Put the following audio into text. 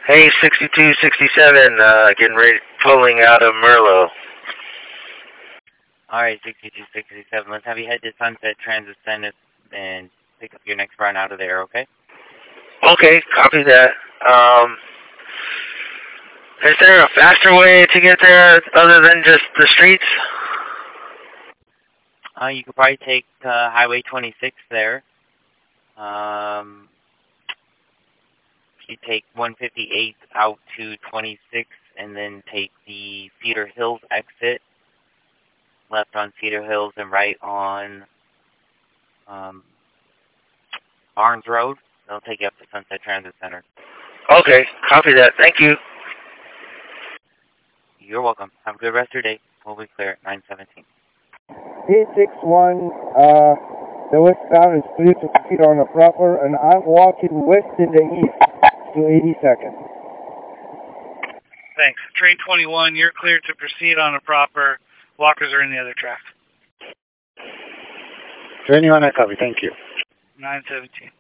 Hey, 6267, getting ready, pulling out of Merlo. Alright, 6267. Let's have you head to Sunset Transit Center and pick up your next run out of there, okay? Okay, copy that. Is there a faster way to get there other than just the streets? You could probably take Highway 26 there. You take 158 out to 26 and then take the Cedar Hills exit, left on Cedar Hills and right on Barnes Road. They'll take you up to Sunset Transit Center. Okay, copy that. Thank you. You're welcome. Have a good rest of your day. We'll be clear at 917. P61, the westbound is clear to proceed on the proper, and I'm walking west and the east to 82nd. Thanks. Train 21, you're cleared to proceed on a proper. Walkers are in the other track. Train 21, I copy. Thank you. 917.